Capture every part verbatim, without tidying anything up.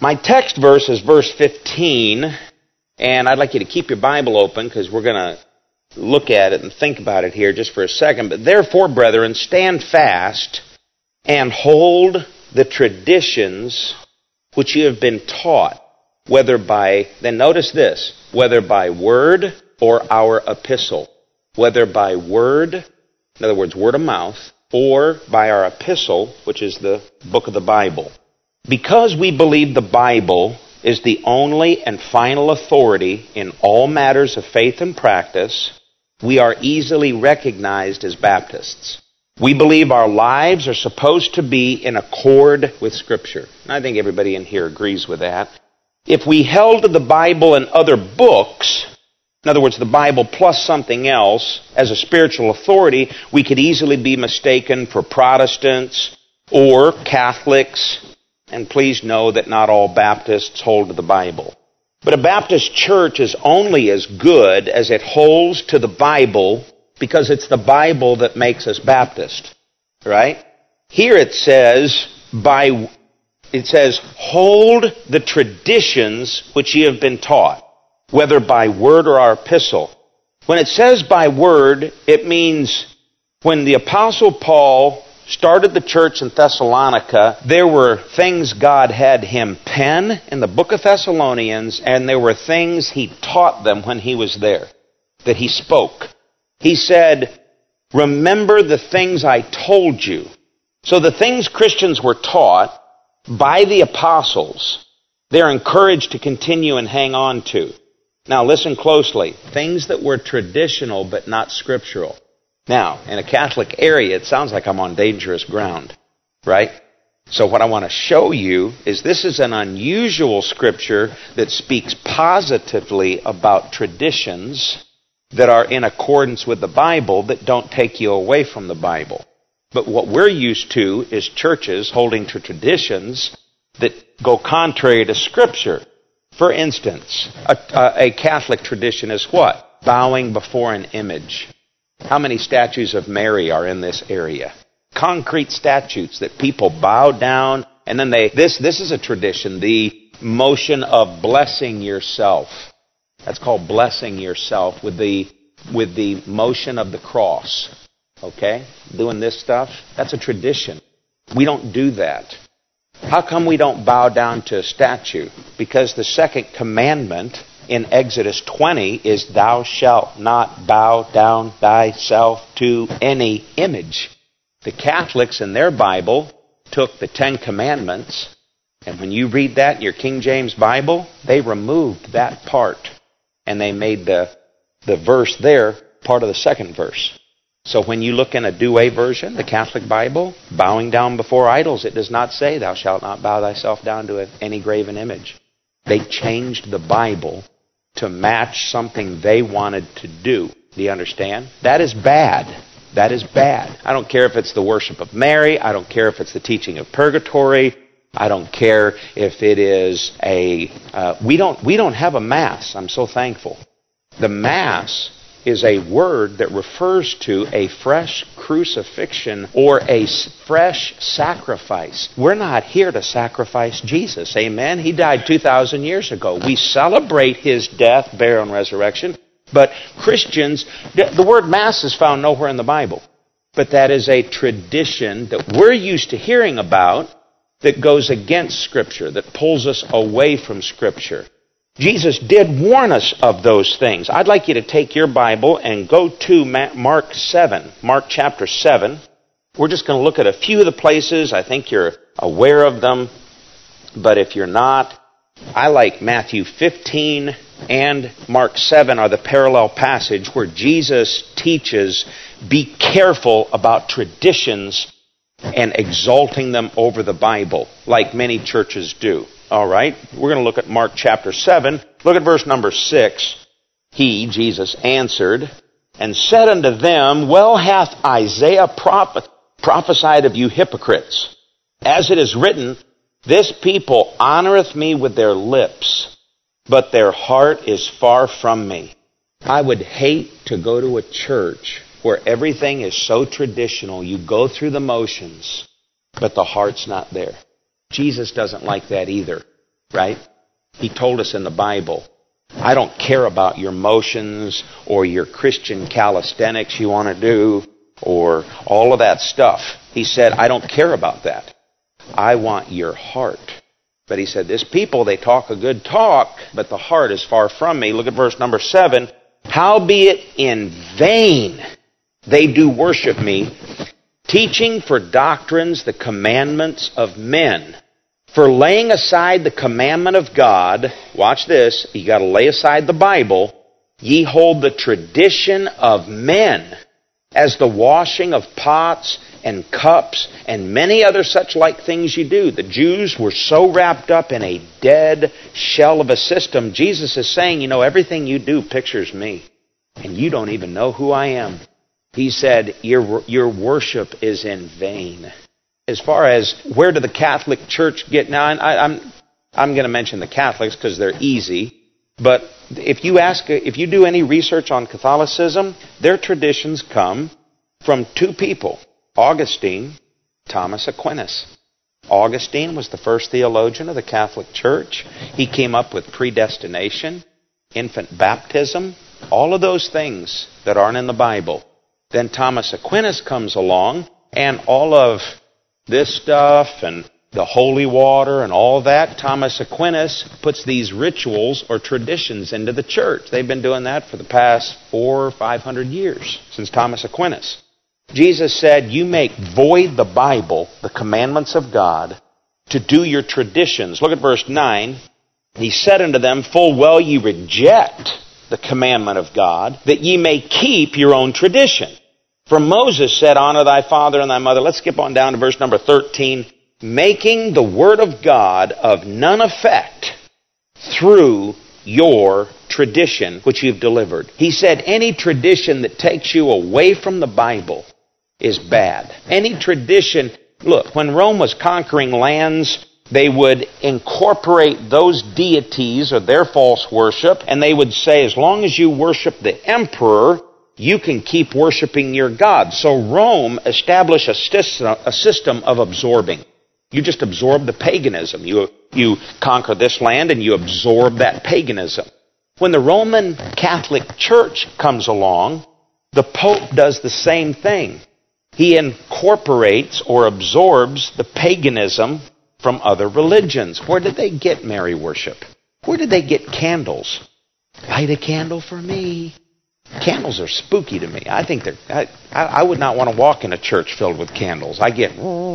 My text verse is verse fifteen, and I'd like you to keep your Bible open because we're going to look at it and think about it here just for a second. But therefore, brethren, stand fast and hold the traditions which you have been taught, whether by, then notice this, whether by word or our epistle. Whether by word, in other words, word of mouth, or by our epistle, which is the book of the Bible. Because we believe the Bible is the only and final authority in all matters of faith and practice, we are easily recognized as Baptists. We believe our lives are supposed to be in accord with Scripture. And I think everybody in here agrees with that. If we held to the Bible and other books, in other words, the Bible plus something else, as a spiritual authority, we could easily be mistaken for Protestants or Catholics. And please know that not all Baptists hold to the Bible. But a Baptist church is only as good as it holds to the Bible because it's the Bible that makes us Baptist. Right? Here it says, by, it says, hold the traditions which ye have been taught, whether by word or our epistle. When it says by word, it means when the Apostle Paul started the church in Thessalonica, there were things God had him pen in the book of Thessalonians, and there were things he taught them when he was there, that he spoke. He said, remember the things I told you. So the things Christians were taught by the apostles, they're encouraged to continue and hang on to. Now listen closely. Things that were traditional but not scriptural. Now, in a Catholic area, it sounds like I'm on dangerous ground, right? So what I want to show you is this is an unusual scripture that speaks positively about traditions that are in accordance with the Bible that don't take you away from the Bible. But what we're used to is churches holding to traditions that go contrary to Scripture. For instance, a, a Catholic tradition is what? Bowing before an image. How many statues of Mary are in this area? Concrete statues that people bow down, and then they, this, this is a tradition, the motion of blessing yourself. That's called blessing yourself with the, with the motion of the cross. Okay? Doing this stuff, that's a tradition. We don't do that. How come we don't bow down to a statue? Because the second commandment in Exodus twenty is thou shalt not bow down thyself to any image. The Catholics in their Bible took the Ten Commandments, and when you read that in your King James Bible, they removed that part, and they made the, the verse there part of the second verse. So when you look in a Douay version, the Catholic Bible, bowing down before idols, it does not say thou shalt not bow thyself down to any graven image. They changed the Bible to match something they wanted to do. Do you understand? That is bad. That is bad. I don't care if it's the worship of Mary. I don't care if it's the teaching of purgatory. I don't care if it is a... Uh, we don't we don't have a Mass. I'm so thankful. The Mass is a word that refers to a fresh crucifixion or a fresh sacrifice. We're not here to sacrifice Jesus. Amen? He died two thousand years ago. We celebrate His death, burial, and resurrection. But Christians, the word Mass is found nowhere in the Bible. But that is a tradition that we're used to hearing about that goes against Scripture, that pulls us away from Scripture. Jesus did warn us of those things. I'd like you to take your Bible and go to Mark seven, Mark chapter seven. We're just going to look at a few of the places. I think you're aware of them. But if you're not, I like Matthew fifteen and Mark seven are the parallel passage where Jesus teaches, be careful about traditions and exalting them over the Bible, like many churches do. All right, we're going to look at Mark chapter seven. Look at verse number six. He, Jesus, answered and said unto them, well hath Isaiah prophet, prophesied of you hypocrites. As it is written, this people honoreth me with their lips, but their heart is far from me. I would hate to go to a church where everything is so traditional. You go through the motions, but the heart's not there. Jesus doesn't like that either. right? He told us in the Bible, I don't care about your motions or your Christian calisthenics you want to do or all of that stuff. He said, I don't care about that. I want your heart. But he said, this people, they talk a good talk, but the heart is far from me. Look at verse number seven. Howbeit in vain they do worship me, teaching for doctrines the commandments of men. For laying aside the commandment of God, watch this, you got to lay aside the Bible, ye hold the tradition of men, as the washing of pots and cups and many other such like things you do. The Jews were so wrapped up in a dead shell of a system. Jesus is saying, you know, everything you do pictures me, and you don't even know who I am. He said, your, your worship is in vain. As far as where did the Catholic Church get now, I, I'm I'm going to mention the Catholics because they're easy. But if you ask, if you do any research on Catholicism, their traditions come from two people: Augustine, Thomas Aquinas. Augustine was the first theologian of the Catholic Church. He came up with predestination, infant baptism, all of those things that aren't in the Bible. Then Thomas Aquinas comes along, and all of this stuff and the holy water and all that, Thomas Aquinas puts these rituals or traditions into the church. They've been doing that for the past four or five hundred years, since Thomas Aquinas. Jesus said, you make void the Bible, the commandments of God, to do your traditions. Look at verse nine. He said unto them, full well ye reject the commandment of God, that ye may keep your own tradition. For Moses said, honor thy father and thy mother. Let's skip on down to verse number thirteen. Making the word of God of none effect through your tradition which you've delivered. He said any tradition that takes you away from the Bible is bad. Any tradition, look, when Rome was conquering lands, they would incorporate those deities or their false worship, and they would say, as long as you worship the emperor, you can keep worshiping your God. So Rome established a system, a system of absorbing. You just absorb the paganism. You, you conquer this land and you absorb that paganism. When the Roman Catholic Church comes along, the Pope does the same thing. He incorporates or absorbs the paganism from other religions. Where did they get Mary worship? Where did they get candles? Light a candle for me. Candles are spooky to me. I think they're. I, I would not want to walk in a church filled with candles. I get.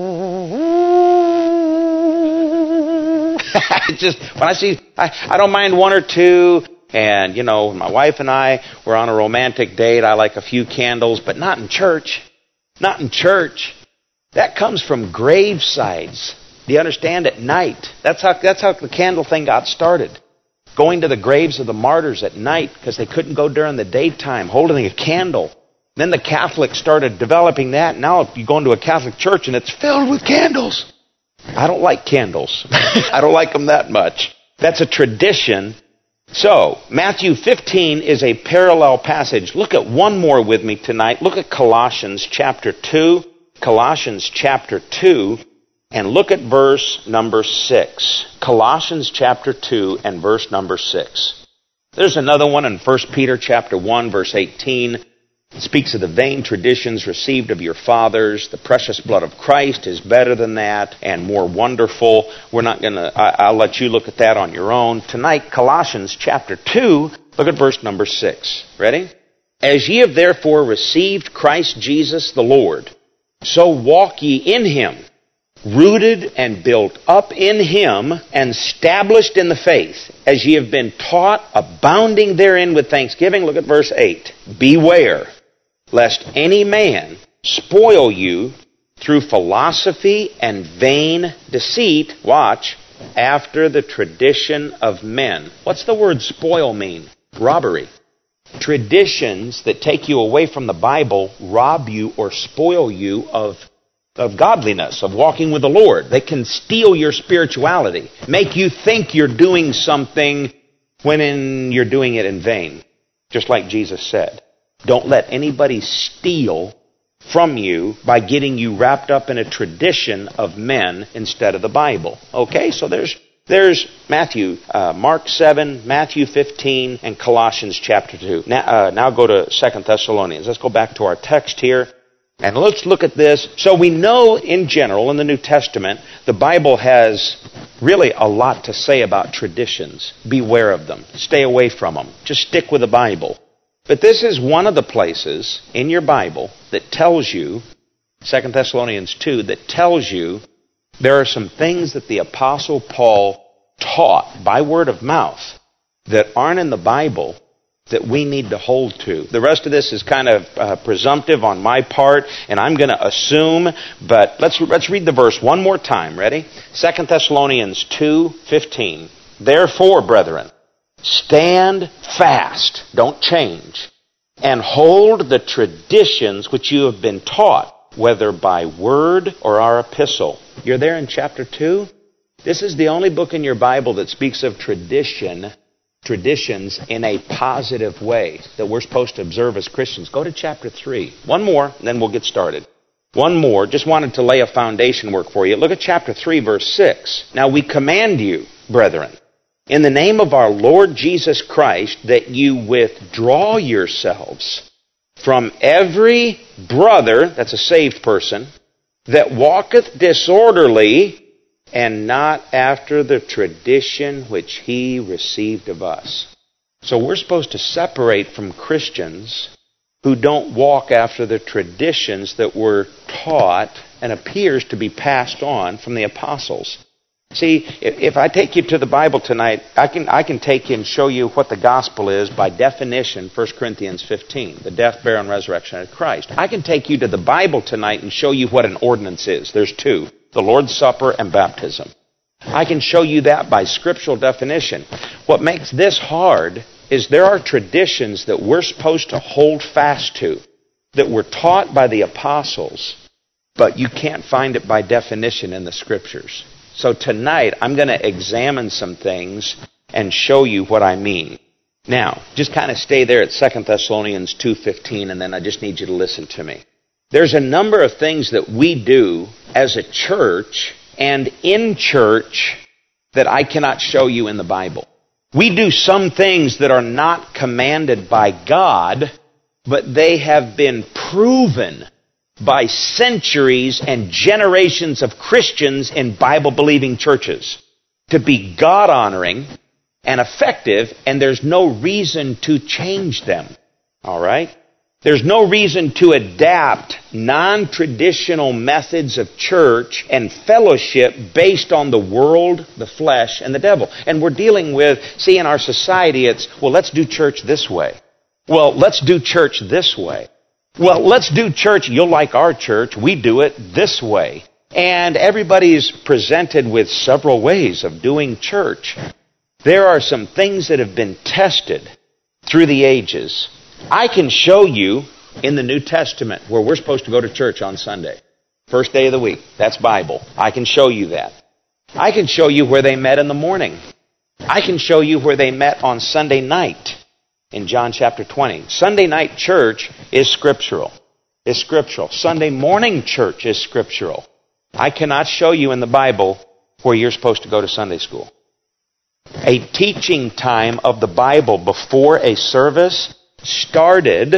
Just when I see, I, I don't mind one or two. And you know, my wife and I were on a romantic date. I like a few candles, but not in church. Not in church. That comes from gravesides. Do you understand? At night. That's how. That's how the candle thing got started. Going to the graves of the martyrs at night because they couldn't go during the daytime, holding a candle. Then the Catholics started developing that. Now you go into a Catholic church and it's filled with candles. I don't like candles. I don't like them that much. That's a tradition. So, Matthew fifteen is a parallel passage. Look at one more with me tonight. Look at Colossians chapter two. Colossians chapter two. And look at verse number six. Colossians chapter two and verse number six. There's another one in First Peter chapter one, verse eighteen. It speaks of the vain traditions received of your fathers. The precious blood of Christ is better than that and more wonderful. We're not going to, I'll let you look at that on your own. Tonight, Colossians chapter two, look at verse number six. Ready? As ye have therefore received Christ Jesus the Lord, so walk ye in him, rooted and built up in him, and established in the faith, as ye have been taught, abounding therein with thanksgiving. Look at verse eight. Beware, lest any man spoil you through philosophy and vain deceit, watch, after the tradition of men. What's the word spoil mean? Robbery. Traditions that take you away from the Bible rob you or spoil you of of godliness, of walking with the Lord. They can steal your spirituality, make you think you're doing something when in, you're doing it in vain. Just like Jesus said. Don't let anybody steal from you by getting you wrapped up in a tradition of men instead of the Bible. Okay, so there's There's Matthew, uh, Mark seven, Matthew fifteen, and Colossians chapter two. Now, uh, now go to Second Thessalonians. Let's go back to our text here. And let's look at this. So we know in general in the New Testament, the Bible has really a lot to say about traditions. Beware of them. Stay away from them. Just stick with the Bible. But this is one of the places in your Bible that tells you, Second Thessalonians two, that tells you there are some things that the Apostle Paul taught by word of mouth that aren't in the Bible that we need to hold to. The rest of this is kind of uh, presumptive on my part, and I'm going to assume, but let's let's read the verse one more time. Ready? Second Thessalonians two fifteen. Therefore, brethren, stand fast, don't change, and hold the traditions which you have been taught, whether by word or our epistle. You're there in chapter two? This is the only book in your Bible that speaks of tradition, traditions in a positive way that we're supposed to observe as Christians. Go to chapter three. One more, and then we'll get started. One more. Just wanted to lay a foundation work for you. Look at chapter three, verse six. Now we command you, brethren, in the name of our Lord Jesus Christ, that you withdraw yourselves from every brother, that's a saved person, that walketh disorderly, and not after the tradition which he received of us. So we're supposed to separate from Christians who don't walk after the traditions that were taught and appears to be passed on from the apostles. See, if I take you to the Bible tonight, I can I can take you and show you what the gospel is by definition, First Corinthians fifteen, the death, burial, and resurrection of Christ. I can take you to the Bible tonight and show you what an ordinance is. There's two, the Lord's Supper and baptism. I can show you that by scriptural definition. What makes this hard is there are traditions that we're supposed to hold fast to, that were taught by the apostles, but you can't find it by definition in the scriptures. So tonight, I'm going to examine some things and show you what I mean. Now, just kind of stay there at Second Thessalonians two fifteen, and then I just need you to listen to me. There's a number of things that we do as a church and in church that I cannot show you in the Bible. We do some things that are not commanded by God, but they have been proven by centuries and generations of Christians in Bible-believing churches to be God-honoring and effective, and there's no reason to change them. All right? There's no reason to adapt non-traditional methods of church and fellowship based on the world, the flesh, and the devil. And we're dealing with, see, in our society, it's, well, let's do church this way. Well, let's do church this way. Well, let's do church. You'll like our church. We do it this way. And everybody's presented with several ways of doing church. There are some things that have been tested through the ages. I can show you in the New Testament where we're supposed to go to church on Sunday. First day of the week. That's Bible. I can show you that. I can show you where they met in the morning. I can show you where they met on Sunday night. In John chapter twenty. Sunday night church is scriptural. Is scriptural. Sunday morning church is scriptural. I cannot show you in the Bible where you're supposed to go to Sunday school. A teaching time of the Bible before a service started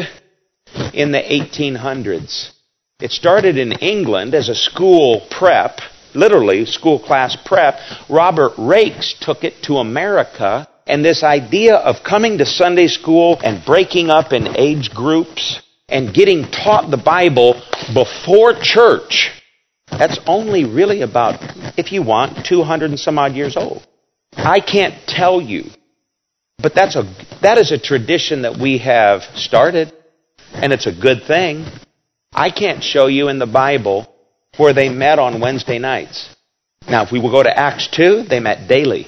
in the eighteen hundreds. It started in England as a school prep, literally school class prep. Robert Raikes took it to America. And this idea of coming to Sunday school and breaking up in age groups and getting taught the Bible before church, that's only really about, if you want, two hundred and some odd years old. I can't tell you, but that's a that is a tradition that we have started, and it's a good thing. I can't show you in the Bible where they met on Wednesday nights. Now, if we will go to Acts two, they met daily.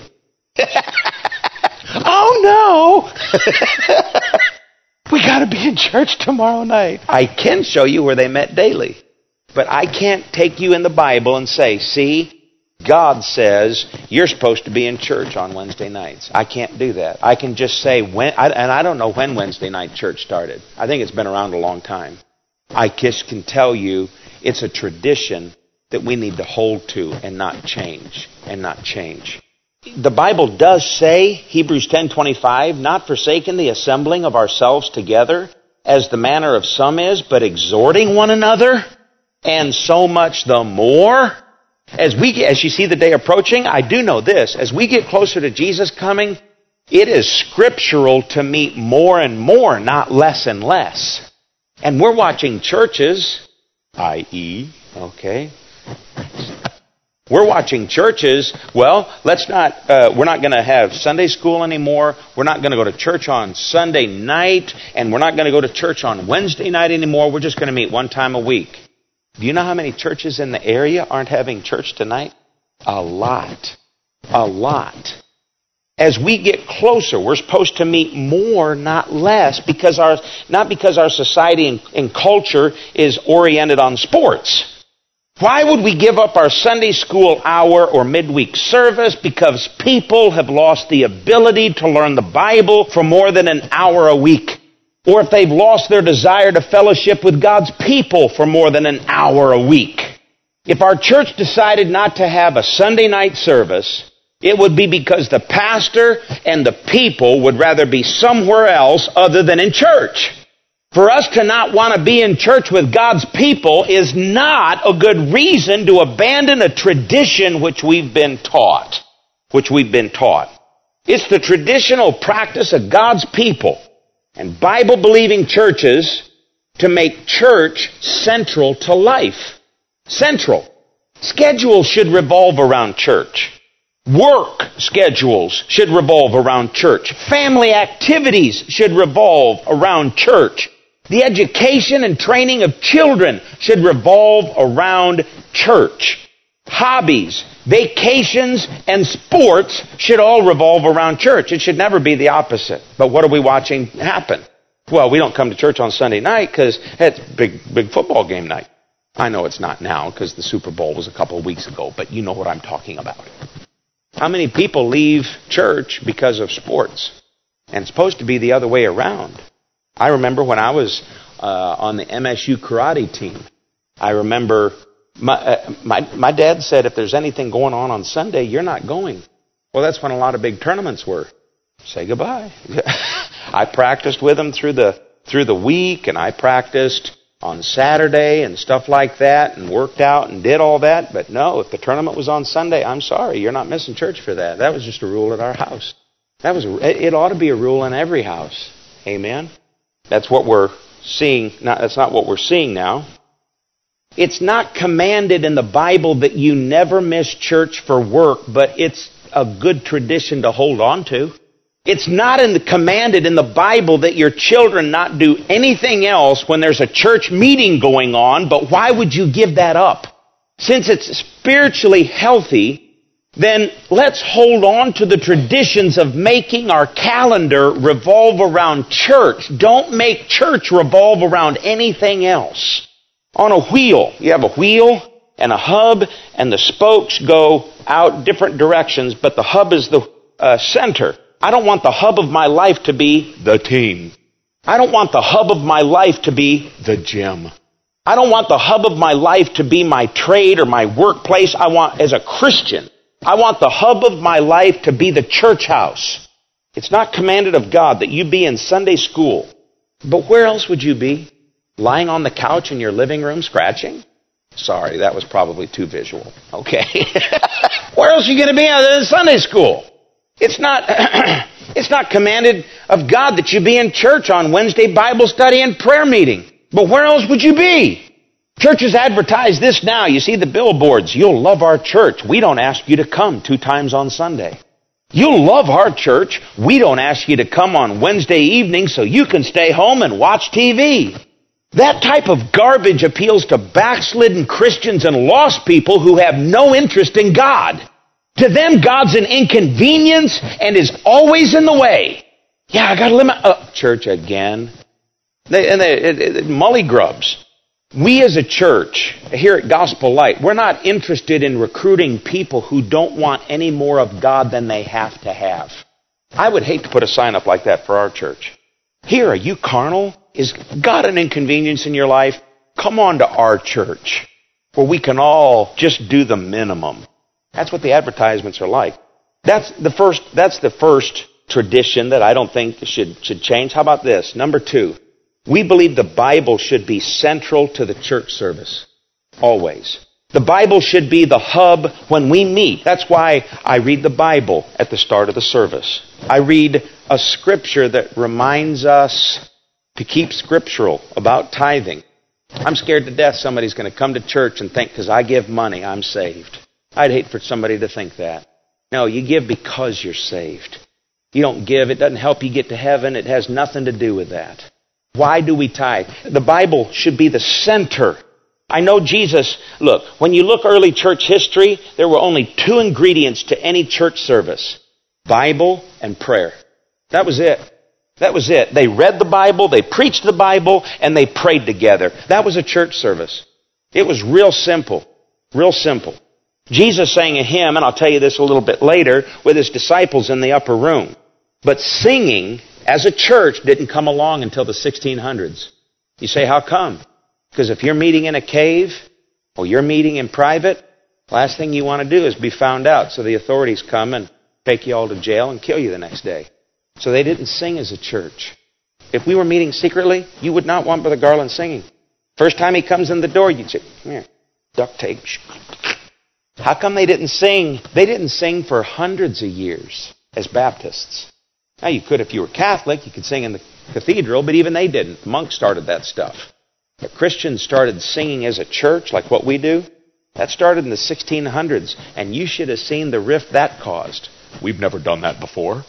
Oh no! We got to be in church tomorrow night. I can show you where they met daily. But I can't take you in the Bible and say, see, God says you're supposed to be in church on Wednesday nights. I can't do that. I can just say, when, and I don't know when Wednesday night church started. I think it's been around a long time. I just can tell you it's a tradition that we need to hold to and not change, and not change. The Bible does say, Hebrews ten twenty-five, not forsaking the assembling of ourselves together, as the manner of some is, but exhorting one another, and so much the more. As we, as you see the day approaching, I do know this, as we get closer to Jesus coming, it is scriptural to meet more and more, not less and less. And we're watching churches, that is, okay, we're watching churches, well, let's not, uh, we're not going to have Sunday school anymore. We're not going to go to church on Sunday night, and we're not going to go to church on Wednesday night anymore. We're just going to meet one time a week. Do you know how many churches in the area aren't having church tonight? A lot. A lot. As we get closer, we're supposed to meet more, not less, because our, not because our society and, and culture is oriented on sports. Why would we give up our Sunday school hour or midweek service? Because people have lost the ability to learn the Bible for more than an hour a week. Or if they've lost their desire to fellowship with God's people for more than an hour a week. If our church decided not to have a Sunday night service, it would be because the pastor and the people would rather be somewhere else other than in church. For us to not want to be in church with God's people is not a good reason to abandon a tradition which we've been taught. Which we've been taught. It's the traditional practice of God's people and Bible-believing churches to make church central to life. Central. Schedules should revolve around church. Work schedules should revolve around church. Family activities should revolve around church. The education and training of children should revolve around church. Hobbies, vacations, and sports should all revolve around church. It should never be the opposite. But what are we watching happen? Well, we don't come to church on Sunday night because it's big, big football game night. I know it's not now because the Super Bowl was a couple of weeks ago, but you know what I'm talking about. How many people leave church because of sports? And it's supposed to be the other way around. I remember when I was uh, on the M S U karate team, I remember my, uh, my my dad said, if there's anything going on on Sunday, you're not going. Well, that's when a lot of big tournaments were. Say goodbye. I practiced with him through the through the week, and I practiced on Saturday and stuff like that, and worked out and did all that. But no, if the tournament was on Sunday, I'm sorry, you're not missing church for that. That was just a rule at our house. That was a, it ought to be a rule in every house. Amen. That's what we're seeing. Not, that's not what we're seeing now. It's not commanded in the Bible that you never miss church for work, but it's a good tradition to hold on to. It's not in the, commanded in the Bible that your children not do anything else when there's a church meeting going on, but why would you give that up? Since it's spiritually healthy, then let's hold on to the traditions of making our calendar revolve around church. Don't make church revolve around anything else. On a wheel, you have a wheel and a hub, and the spokes go out different directions, but the hub is the uh, center. I don't want the hub of my life to be the team. I don't want the hub of my life to be the gym. I don't want the hub of my life to be my trade or my workplace. I want, as a Christian, I want the hub of my life to be the church house. It's not commanded of God that you be in Sunday school. But where else would you be? Lying on the couch in your living room scratching? Sorry, that was probably too visual. Okay. Where else are you going to be other than Sunday school? It's not, it's not commanded of God that you be in church on Wednesday Bible study and prayer meeting. But where else would you be? Churches advertise this now. You see the billboards. You'll love our church. We don't ask you to come two times on Sunday. You'll love our church. We don't ask you to come on Wednesday evening so you can stay home and watch T V. That type of garbage appeals to backslidden Christians and lost people who have no interest in God. To them, God's an inconvenience and is always in the way. Yeah, I got to limit uh, church again. They, and they, it, it, mully grubs. We as a church, here at Gospel Light, we're not interested in recruiting people who don't want any more of God than they have to have. I would hate to put a sign up like that for our church. Here, are you carnal? Is God an inconvenience in your life? Come on to our church, where we can all just do the minimum. That's what the advertisements are like. That's the first, that's the first tradition that I don't think should, should change. How about this? Number two, we believe the Bible should be central to the church service. Always. The Bible should be the hub when we meet. That's why I read the Bible at the start of the service. I read a scripture that reminds us to keep scriptural about tithing. I'm scared to death somebody's going to come to church and think because I give money, I'm saved. I'd hate for somebody to think that. No, you give because you're saved. You don't give, it doesn't help you get to heaven. It has nothing to do with that. Why do we tithe? The Bible should be the center. I know Jesus, look, when you look early church history, there were only two ingredients to any church service. Bible and prayer. That was it. That was it. They read the Bible, they preached the Bible, and they prayed together. That was a church service. It was real simple. Real simple. Jesus sang a hymn, and I'll tell you this a little bit later, with his disciples in the upper room. But singing as a church didn't come along until the sixteen hundreds. You say, how come? Because if you're meeting in a cave, or you're meeting in private, last thing you want to do is be found out. So the authorities come and take you all to jail and kill you the next day. So they didn't sing as a church. If we were meeting secretly, you would not want Brother Garland singing. First time he comes in the door, you'd say, come here, duct tape. How come they didn't sing? They didn't sing for hundreds of years as Baptists. Now you could if you were Catholic, you could sing in the cathedral, but even they didn't. The monks started that stuff. But Christians started singing as a church like what we do. That started in the sixteen hundreds, and you should have seen the rift that caused. We've never done that before.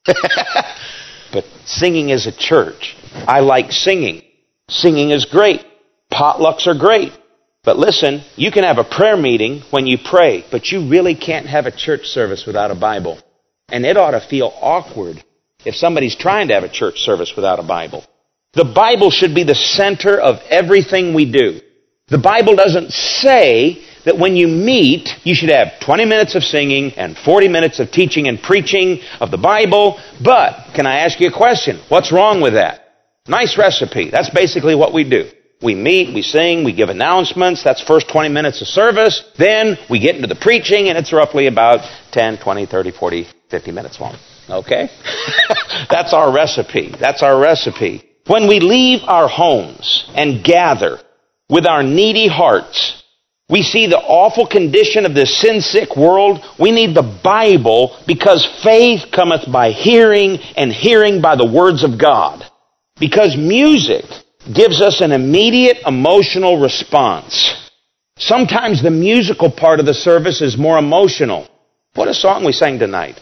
But singing as a church. I like singing. Singing is great. Potlucks are great. But listen, you can have a prayer meeting when you pray, but you really can't have a church service without a Bible. And it ought to feel awkward if somebody's trying to have a church service without a Bible. The Bible should be the center of everything we do. The Bible doesn't say that when you meet, you should have twenty minutes of singing and forty minutes of teaching and preaching of the Bible. But, can I ask you a question? What's wrong with that? Nice recipe. That's basically what we do. We meet, we sing, we give announcements. That's first twenty minutes of service. Then we get into the preaching, and it's roughly about ten, twenty, thirty, forty, fifty minutes long. Okay? That's our recipe. That's our recipe. When we leave our homes and gather with our needy hearts, we see the awful condition of this sin-sick world. We need the Bible because faith cometh by hearing, and hearing by the words of God. Because music gives us an immediate emotional response. Sometimes the musical part of the service is more emotional. What a song we sang tonight.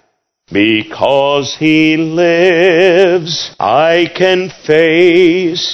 Because He lives, I can face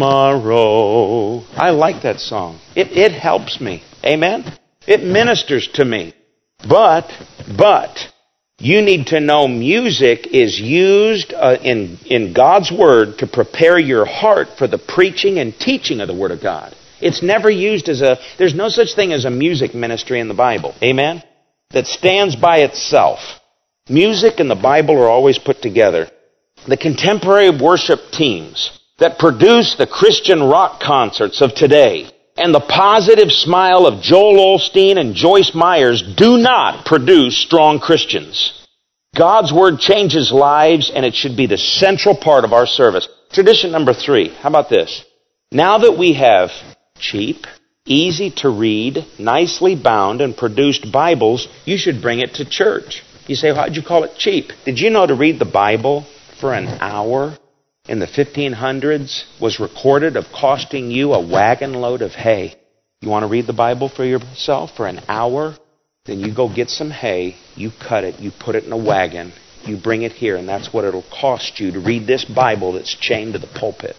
tomorrow. I like that song. It, it helps me. Amen? It ministers to me. But, but, you need to know music is used uh, in, in God's Word to prepare your heart for the preaching and teaching of the Word of God. It's never used as a, there's no such thing as a music ministry in the Bible. Amen? That stands by itself. Music and the Bible are always put together. The contemporary worship teams that produce the Christian rock concerts of today and the positive smile of Joel Osteen and Joyce Myers do not produce strong Christians. God's Word changes lives, and it should be the central part of our service. Tradition number three. How about this? Now that we have cheap, easy to read, nicely bound, and produced Bibles, you should bring it to church. You say, well, how'd you call it cheap? Did you know to read the Bible for an hour in the fifteen hundreds was recorded of costing you a wagon load of hay? You want to read the Bible for yourself for an hour? Then you go get some hay, you cut it, you put it in a wagon, you bring it here, and that's what it'll cost you to read this Bible that's chained to the pulpit.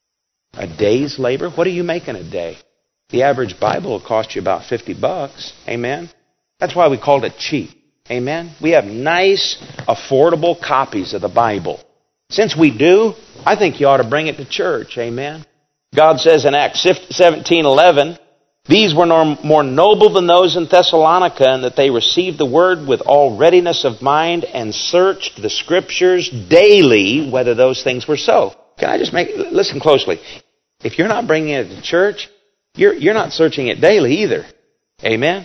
A day's labor? What do you make in a day? The average Bible will cost you about fifty bucks. Amen? That's why we called it cheap. Amen? We have nice, affordable copies of the Bible. Since we do, I think you ought to bring it to church. Amen? God says in Acts seventeen eleven, these were more noble than those in Thessalonica, in that they received the word with all readiness of mind and searched the Scriptures daily whether those things were so. Can I just make, listen closely. If you're not bringing it to church, you're, you're not searching it daily either. Amen?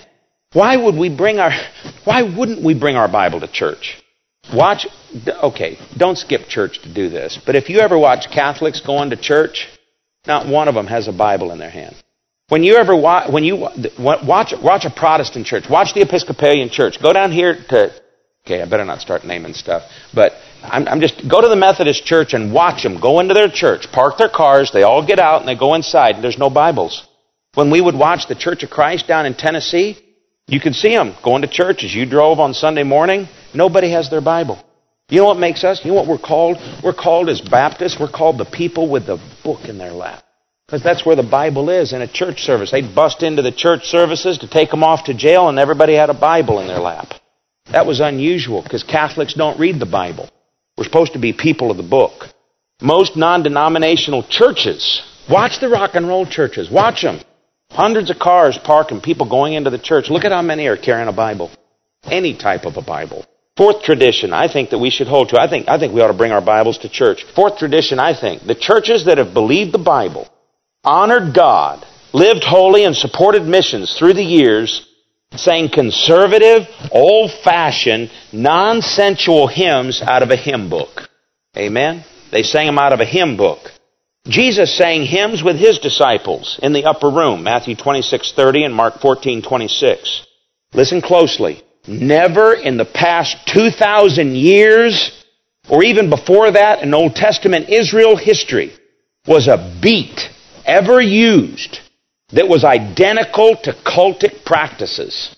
Why would we bring our, why wouldn't we bring our Bible to church? Watch, okay, don't skip church to do this, but if you ever watch Catholics going to church, not one of them has a Bible in their hand. When you ever watch, when you watch, watch a Protestant church, watch the Episcopalian church, go down here to, okay, I better not start naming stuff, but I'm, I'm just, go to the Methodist church and watch them go into their church, park their cars, they all get out and they go inside and there's no Bibles. When we would watch the Church of Christ down in Tennessee, you could see them going to church as you drove on Sunday morning. Nobody has their Bible. You know what makes us? You know what we're called? We're called as Baptists. We're called the people with the book in their lap. Because that's where the Bible is in a church service. They'd bust into the church services to take them off to jail, and everybody had a Bible in their lap. That was unusual because Catholics don't read the Bible. We're supposed to be people of the book. Most non-denominational churches, watch the rock and roll churches. Watch them. Hundreds of cars parked and people going into the church. Look at how many are carrying a Bible. Any type of a Bible. Fourth tradition I think that we should hold to. I think, I think we ought to bring our Bibles to church. Fourth tradition I think. The churches that have believed the Bible, honored God, lived holy and supported missions through the years, sang conservative, old-fashioned, non-sensual hymns out of a hymn book. Amen? They sang them out of a hymn book. Jesus sang hymns with His disciples in the upper room, Matthew twenty-six thirty and Mark fourteen twenty-six. Listen closely. Never in the past two thousand years, or even before that in Old Testament Israel history, was a beat ever used that was identical to cultic practices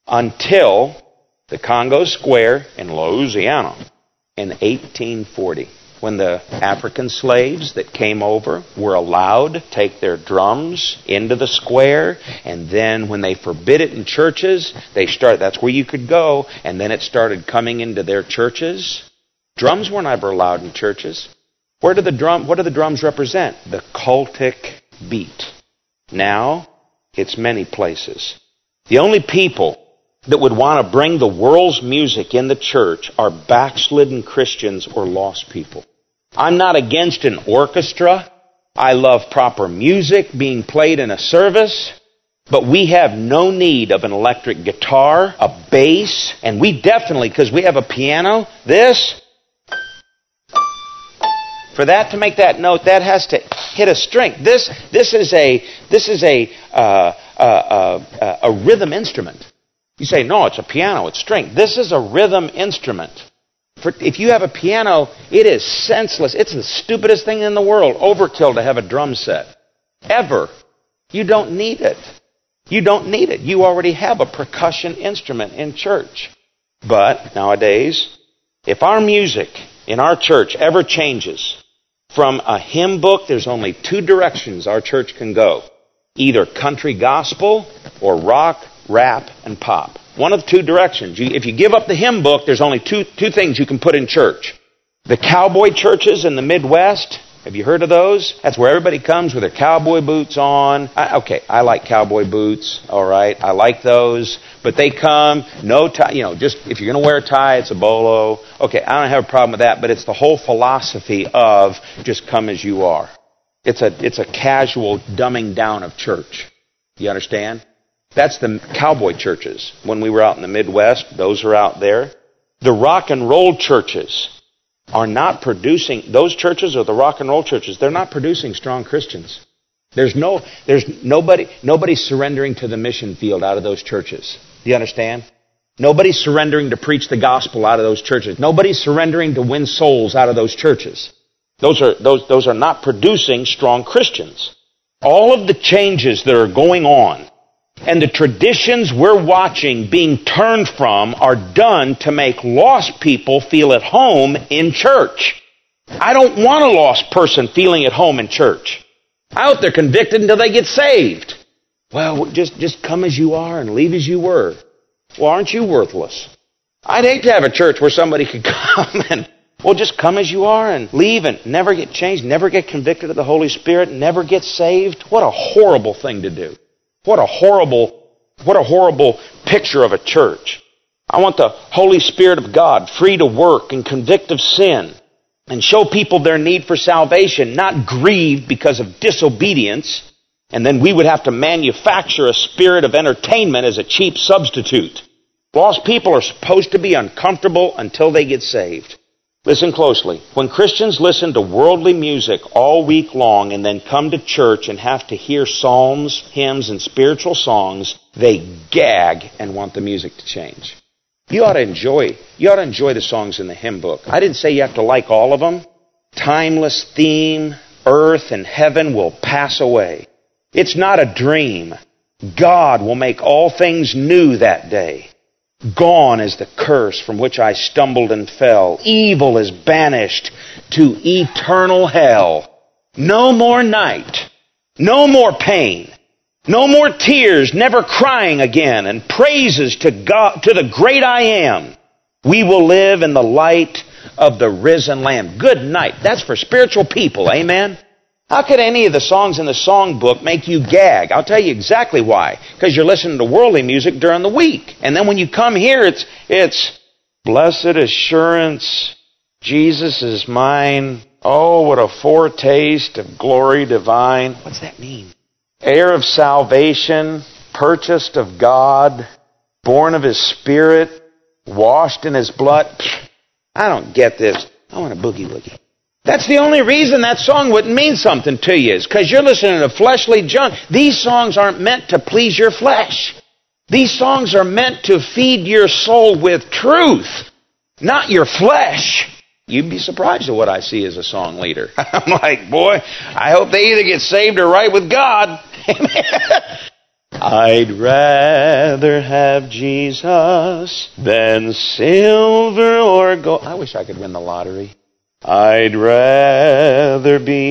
until the Congo Square in Louisiana in eighteen forty. When the African slaves that came over were allowed to take their drums into the square, and then when they forbid it in churches, they start. That's where you could go, and then it started coming into their churches. Drums were never allowed in churches. Where do the drum? What do the drums represent? The cultic beat. Now, it's many places. The only people that would want to bring the world's music in the church are backslidden Christians or lost people. I'm not against an orchestra. I love proper music being played in a service. But we have no need of an electric guitar, a bass, and we definitely, because we have a piano, this, for that to make that note, that has to hit a string. This, this is a, this is a, uh, uh, uh, a rhythm instrument. You say, no, it's a piano, it's string. This is a rhythm instrument. For, if you have a piano, it is senseless. It's the stupidest thing in the world. Overkill to have a drum set. Ever. You don't need it. You don't need it. You already have a percussion instrument in church. But nowadays, if our music in our church ever changes from a hymn book, there's only two directions our church can go. Either country gospel or rock, rap, and pop. One of the two directions. You, if you give up the hymn book, there's only two, two things you can put in church. The cowboy churches in the Midwest, have you heard of those? That's where everybody comes with their cowboy boots on. I, okay, I like cowboy boots, all right. I like those. But they come, no tie, you know, just if you're going to wear a tie, it's a bolo. Okay, I don't have a problem with that, but it's the whole philosophy of just come as you are. It's a, it's a casual dumbing down of church. You understand? That's the cowboy churches. When we were out in the Midwest, those are out there. The rock and roll churches are not producing, those churches or the rock and roll churches, they're not producing strong Christians. There's no, there's nobody, nobody's surrendering to the mission field out of those churches. Do you understand? Nobody's surrendering to preach the gospel out of those churches. Nobody's surrendering to win souls out of those churches. Those are, those, those are not producing strong Christians. All of the changes that are going on and the traditions we're watching being turned from are done to make lost people feel at home in church. I don't want a lost person feeling at home in church. I hope they're convicted until they get saved. Well, just, just come as you are and leave as you were. Well, aren't you worthless? I'd hate to have a church where somebody could come and, well, just come as you are and leave and never get changed, never get convicted of the Holy Spirit, never get saved. What a horrible thing to do. What a horrible, what a horrible picture of a church. I want the Holy Spirit of God free to work and convict of sin and show people their need for salvation, not grieve because of disobedience. And then we would have to manufacture a spirit of entertainment as a cheap substitute. Lost people are supposed to be uncomfortable until they get saved. Listen closely. When Christians listen to worldly music all week long and then come to church and have to hear psalms, hymns, and spiritual songs, they gag and want the music to change. You ought to enjoy, you ought to enjoy the songs in the hymn book. I didn't say you have to like all of them. Timeless theme, earth and heaven will pass away. It's not a dream. God will make all things new that day. Gone is the curse from which I stumbled and fell. Evil is banished to eternal hell. No more night. No more pain. No more tears, never crying again, and praises to God, to the great I am. We will live in the light of the risen Lamb. Good night. That's for spiritual people. Amen? How could any of the songs in the songbook make you gag? I'll tell you exactly why. Because you're listening to worldly music during the week. And then when you come here, it's, it's, blessed assurance, Jesus is mine. Oh, what a foretaste of glory divine. What's that mean? Heir of salvation, purchased of God, born of His Spirit, washed in His blood. I don't get this. I want a boogie woogie. That's the only reason that song wouldn't mean something to you, is because you're listening to fleshly junk. These songs aren't meant to please your flesh. These songs are meant to feed your soul with truth, not your flesh. You'd be surprised at what I see as a song leader. I'm like, boy, I hope they either get saved or right with God. I'd rather have Jesus than silver or gold. I wish I could win the lottery. I'd rather be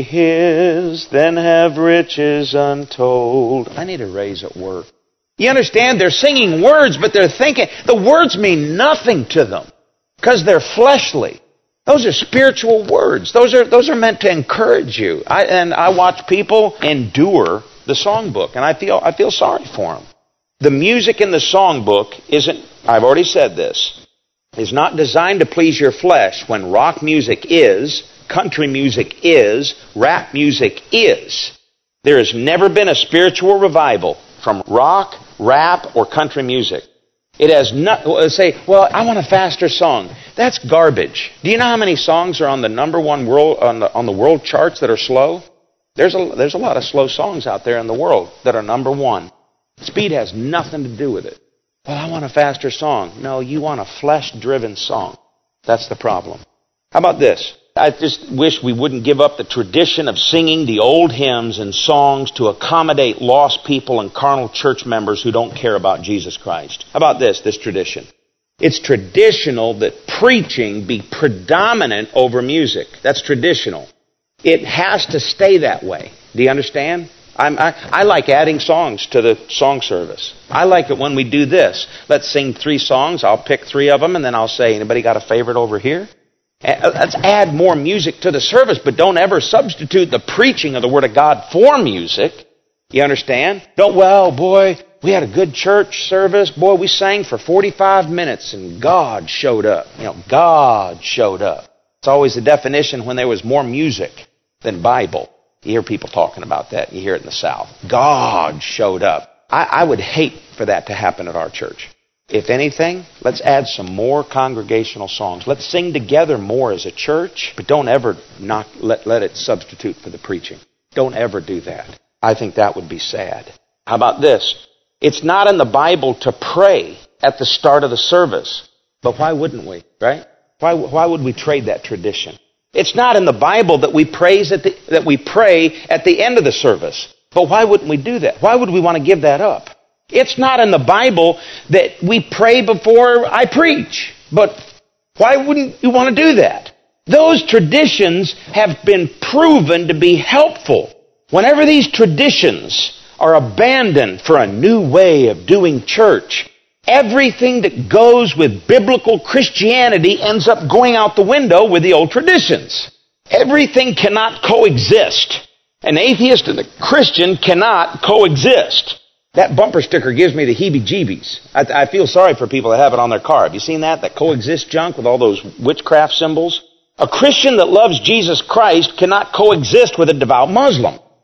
His than have riches untold. I need a raise at work. You understand? They're singing words, but they're thinking. The words mean nothing to them because they're fleshly. Those are spiritual words. Those are those are meant to encourage you. I, and I watch people endure the songbook, and I feel I feel sorry for them. The music in the songbook isn't, I've already said this, is not designed to please your flesh when rock music is, country music is, rap music is. There has never been a spiritual revival from rock, rap, or country music. It has not, say, well, I want a faster song. That's garbage. Do you know how many songs are on the number one world, on the, on the world charts that are slow? There's a, there's a lot of slow songs out there in the world that are number one. Speed has nothing to do with it. Well, I want a faster song. No, you want a flesh-driven song. That's the problem. How about this? I just wish we wouldn't give up the tradition of singing the old hymns and songs to accommodate lost people and carnal church members who don't care about Jesus Christ. How about this, this tradition? It's traditional that preaching be predominant over music. That's traditional. It has to stay that way. Do you understand? I'm, I, I like adding songs to the song service. I like it when we do this. Let's sing three songs. I'll pick three of them, and then I'll say, anybody got a favorite over here? Let's add more music to the service, but don't ever substitute the preaching of the Word of God for music. You understand? Don't, well, boy, we had a good church service. Boy, we sang for forty-five minutes, and God showed up. You know, God showed up. It's always the definition when there was more music than Bible. You hear people talking about that. You hear it in the South. God showed up. I, I would hate for that to happen at our church. If anything, let's add some more congregational songs. Let's sing together more as a church, but don't ever not let, let it substitute for the preaching. Don't ever do that. I think that would be sad. How about this? It's not in the Bible to pray at the start of the service. But why wouldn't we, right? Why, why would we trade that tradition? It's not in the Bible that we praise at the, that we pray at the end of the service. But why wouldn't we do that? Why would we want to give that up? It's not in the Bible that we pray before I preach. But why wouldn't you want to do that? Those traditions have been proven to be helpful. Whenever these traditions are abandoned for a new way of doing church, everything that goes with biblical Christianity ends up going out the window with the old traditions. Everything cannot coexist. An atheist and a Christian cannot coexist. That bumper sticker gives me the heebie-jeebies. I, I feel sorry for people that have it on their car. Have you seen that? That coexist junk with all those witchcraft symbols? A Christian that loves Jesus Christ cannot coexist with a devout Muslim.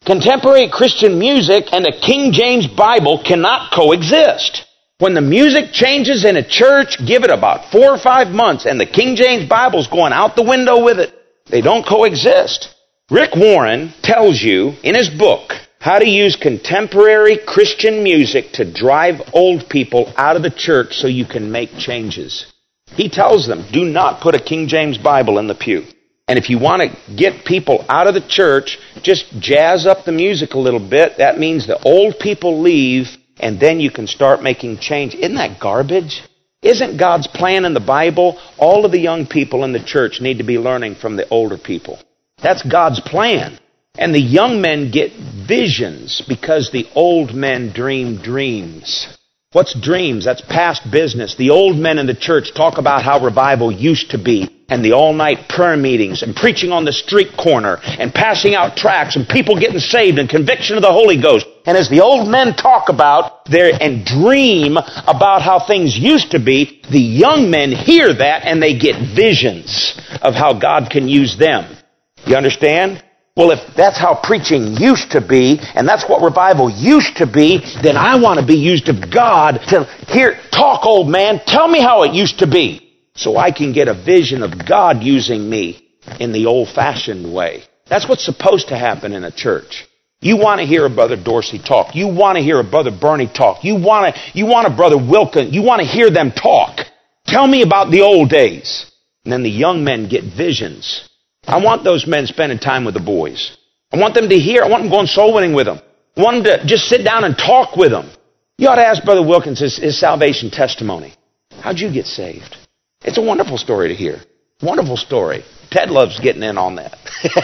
Contemporary Christian music and the King James Bible cannot coexist. When the music changes in a church, give it about four or five months and the King James Bible's going out the window with it. They don't coexist. Rick Warren tells you in his book how to use contemporary Christian music to drive old people out of the church so you can make changes. He tells them, do not put a King James Bible in the pew. And if you want to get people out of the church, just jazz up the music a little bit. That means the old people leave, and then you can start making change. Isn't that garbage? Isn't God's plan in the Bible? All of the young people in the church need to be learning from the older people. That's God's plan. And the young men get visions because the old men dream dreams. What's dreams? That's past business. The old men in the church talk about how revival used to be, and the all-night prayer meetings, and preaching on the street corner, and passing out tracts, and people getting saved, and conviction of the Holy Ghost. And as the old men talk about their and dream about how things used to be, the young men hear that, and they get visions of how God can use them. You understand? Well, if that's how preaching used to be, and that's what revival used to be, then I want to be used of God to hear, talk, old man, tell me how it used to be, so I can get a vision of God using me in the old-fashioned way. That's what's supposed to happen in a church. You want to hear a Brother Dorsey talk. You want to hear a Brother Bernie talk. You want to, you want a Brother Wilkin. You want to hear them talk. Tell me about the old days. And then the young men get visions. I want those men spending time with the boys. I want them to hear. I want them going soul winning with them. I want them to just sit down and talk with them. You ought to ask Brother Wilkins his, his salvation testimony. How'd you get saved? It's a wonderful story to hear. Wonderful story. Ted loves getting in on that.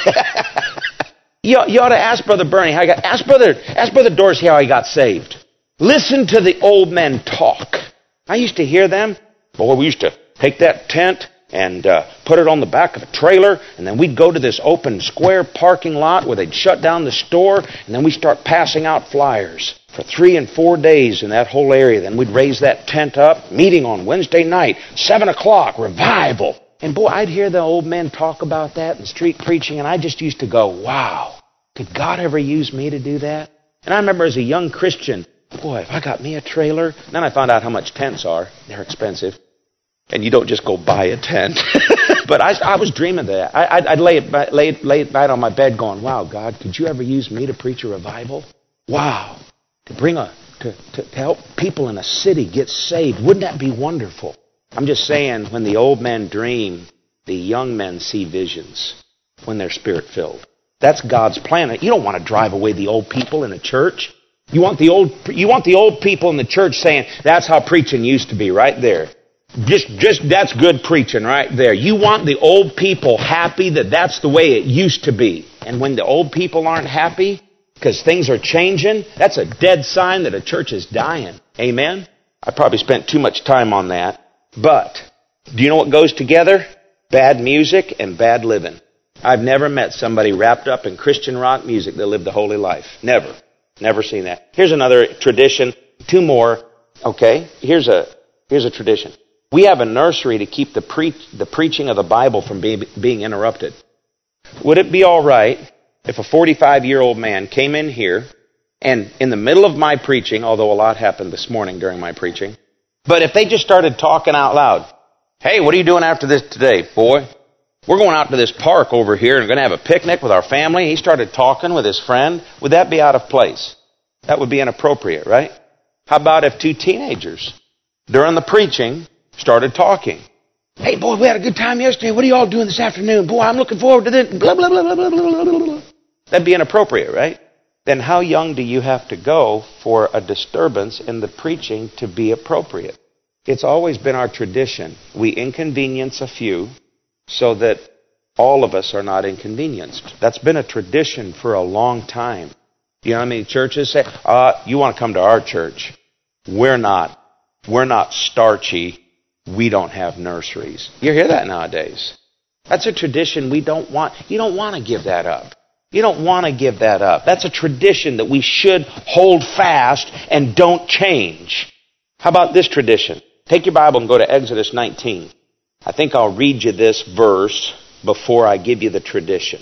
you, you ought to ask Brother Bernie how he got. Ask Brother ask Brother Dorsey how he got saved. Listen to the old men talk. I used to hear them. Boy, we used to take that tent and uh, put it on the back of a trailer, and then we'd go to this open square parking lot where they'd shut down the store, and then we'd start passing out flyers for three and four days in that whole area. Then we'd raise that tent up, meeting on Wednesday night, seven o'clock, revival. And boy, I'd hear the old men talk about that in street preaching, and I just used to go, wow, could God ever use me to do that? And I remember as a young Christian, boy, if I got me a trailer, then I found out how much tents are. They're expensive. And you don't just go buy a tent. But I, I was dreaming of that. I, I'd, I'd lay it, lay, lay it right on my bed going, wow, God, could you ever use me to preach a revival? Wow. To bring a, to, to, to help people in a city get saved. Wouldn't that be wonderful? I'm just saying, when the old men dream, the young men see visions when they're spirit-filled. That's God's plan. You don't want to drive away the old people in a church. You want the old, you want the old people in the church saying, that's how preaching used to be, right there. Just, just, that's good preaching right there. You want the old people happy that that's the way it used to be. And when the old people aren't happy, because things are changing, that's a dead sign that a church is dying. Amen? I probably spent too much time on that. But, do you know what goes together? Bad music and bad living. I've never met somebody wrapped up in Christian rock music that lived a holy life. Never. Never seen that. Here's another tradition. Two more. Okay? Here's a, here's a tradition. We have a nursery to keep the, pre- the preaching of the Bible from being, being interrupted. Would it be all right if a forty-five-year-old man came in here and in the middle of my preaching, although a lot happened this morning during my preaching, but if they just started talking out loud, hey, what are you doing after this today, boy? We're going out to this park over here and going to have a picnic with our family. He started talking with his friend. Would that be out of place? That would be inappropriate, right? How about if two teenagers, during the preaching, started talking? Hey, boy, we had a good time yesterday. What are you all doing this afternoon? Boy, I'm looking forward to this. Blah, blah, blah, blah, blah, blah, blah, blah. That'd be inappropriate, right? Then how young do you have to go for a disturbance in the preaching to be appropriate? It's always been our tradition. We inconvenience a few so that all of us are not inconvenienced. That's been a tradition for a long time. You know how many churches say, uh, you want to come to our church? We're not. We're not starchy. We don't have nurseries. You hear that nowadays. That's a tradition we don't want. You don't want to give that up. You don't want to give that up. That's a tradition that we should hold fast and don't change. How about this tradition? Take your Bible and go to Exodus nineteen. I think I'll read you this verse before I give you the tradition.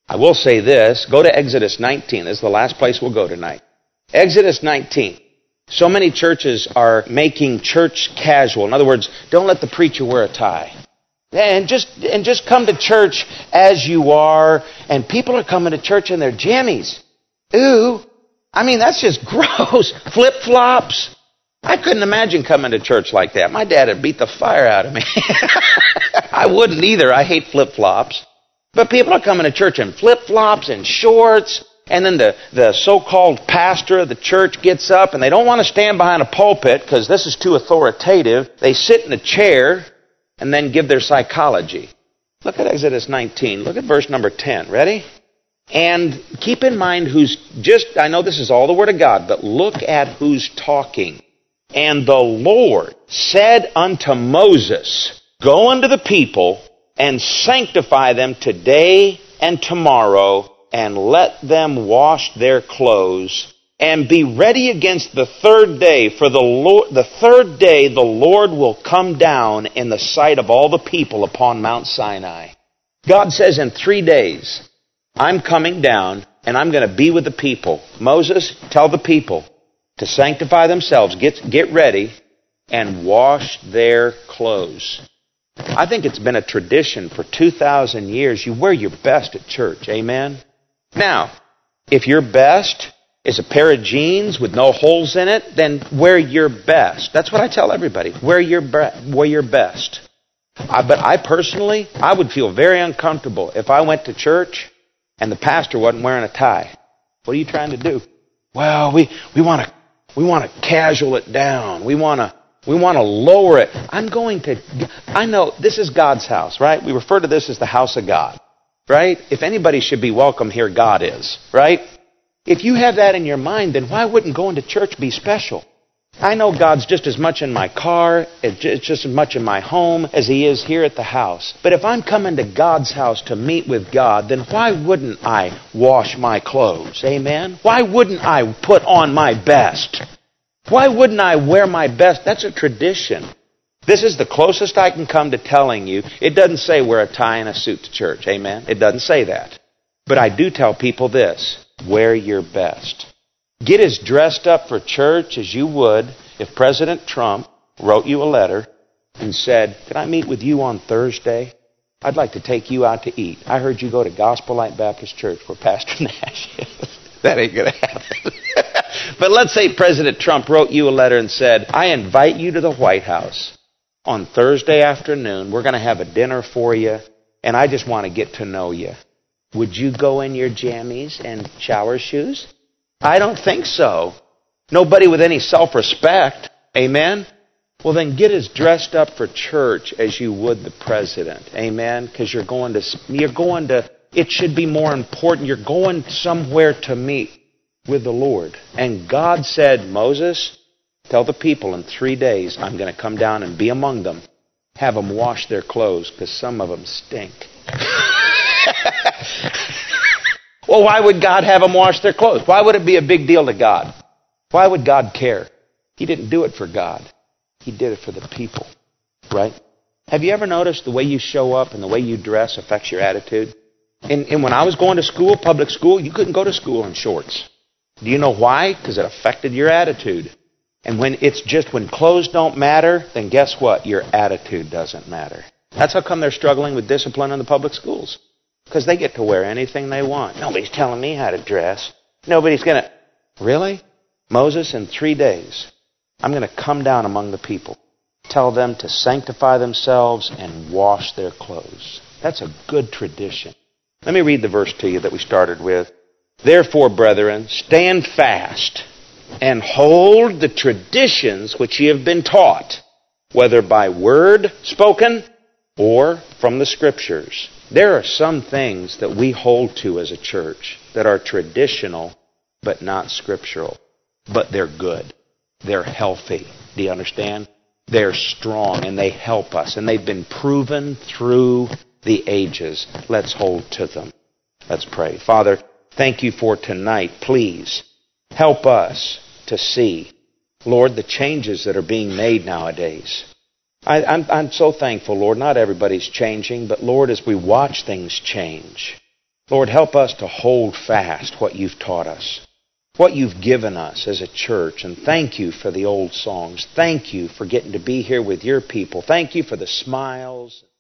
I will say this. Go to Exodus nineteen. This is the last place we'll go tonight. Exodus nineteen. So many churches are making church casual. In other words, don't let the preacher wear a tie. And just and just come to church as you are. And people are coming to church in their jammies. Ooh. I mean, that's just gross. Flip-flops. I couldn't imagine coming to church like that. My dad would beat the fire out of me. I wouldn't either. I hate flip-flops. But people are coming to church in flip-flops and shorts. And then the, the so-called pastor of the church gets up and they don't want to stand behind a pulpit because this is too authoritative. They sit in a chair and then give their psychology. Look at Exodus nineteen. Look at verse number ten. Ready? And keep in mind who's just, I know this is all the Word of God, but look at who's talking. And the Lord said unto Moses, go unto the people and sanctify them today and tomorrow, and let them wash their clothes, and be ready against the third day. For the Lord, the third day the Lord will come down in the sight of all the people upon Mount Sinai. God says in three days, I'm coming down and I'm going to be with the people. Moses, tell the people to sanctify themselves, get, get ready, and wash their clothes. I think it's been a tradition for two thousand years. You wear your best at church. Amen? Now, if your best is a pair of jeans with no holes in it, then wear your best. That's what I tell everybody. Wear your, wear your best. I, but I personally, I would feel very uncomfortable if I went to church and the pastor wasn't wearing a tie. What are you trying to do? Well, we, we want to we want to casual it down. We want to we want to lower it. I'm going to, I know this is God's house, right? We refer to this as the house of God, right? If anybody should be welcome here, God is, right? If you have that in your mind, then why wouldn't going to church be special? I know God's just as much in my car, it's just as much in my home as He is here at the house. But if I'm coming to God's house to meet with God, then why wouldn't I wash my clothes? Amen? Why wouldn't I put on my best? Why wouldn't I wear my best? That's a tradition. This is the closest I can come to telling you. It doesn't say wear a tie and a suit to church. Amen? It doesn't say that. But I do tell people this. Wear your best. Get as dressed up for church as you would if President Trump wrote you a letter and said, can I meet with you on Thursday? I'd like to take you out to eat. I heard you go to Gospel Light Baptist Church where Pastor Nash is. That ain't going to happen. But let's say President Trump wrote you a letter and said, I invite you to the White House on Thursday afternoon. We're going to have a dinner for you, and I just want to get to know you. Would you go in your jammies and shower shoes? I don't think so. Nobody with any self-respect. Amen? Well, then get as dressed up for church as you would the president. Amen? Because you're going to, you're going to, it should be more important. You're going somewhere to meet with the Lord. And God said, Moses, tell the people in three days I'm going to come down and be among them. Have them wash their clothes because some of them stink. Well, why would God have them wash their clothes? Why would it be a big deal to God? Why would God care? He didn't do it for God. He did it for the people, right? Have you ever noticed the way you show up and the way you dress affects your attitude? And, and when I was going to school, public school, you couldn't go to school in shorts. Do you know why? Because it affected your attitude. And when it's just when clothes don't matter, then guess what? Your attitude doesn't matter. That's how come they're struggling with discipline in the public schools. Because they get to wear anything they want. Nobody's telling me how to dress. Nobody's going to... Really? Moses, in three days, I'm going to come down among the people. Tell them to sanctify themselves and wash their clothes. That's a good tradition. Let me read the verse to you that we started with. Therefore, brethren, stand fast and hold the traditions which ye have been taught, whether by word spoken or from the Scriptures. There are some things that we hold to as a church that are traditional but not scriptural. But they're good. They're healthy. Do you understand? They're strong and they help us. And they've been proven through the ages. Let's hold to them. Let's pray. Father, thank you for tonight. Please help us to see, Lord, the changes that are being made nowadays. I, I'm, I'm so thankful, Lord. Not everybody's changing, but Lord, as we watch things change, Lord, help us to hold fast what You've taught us, what You've given us as a church. And thank You for the old songs. Thank You for getting to be here with Your people. Thank You for the smiles.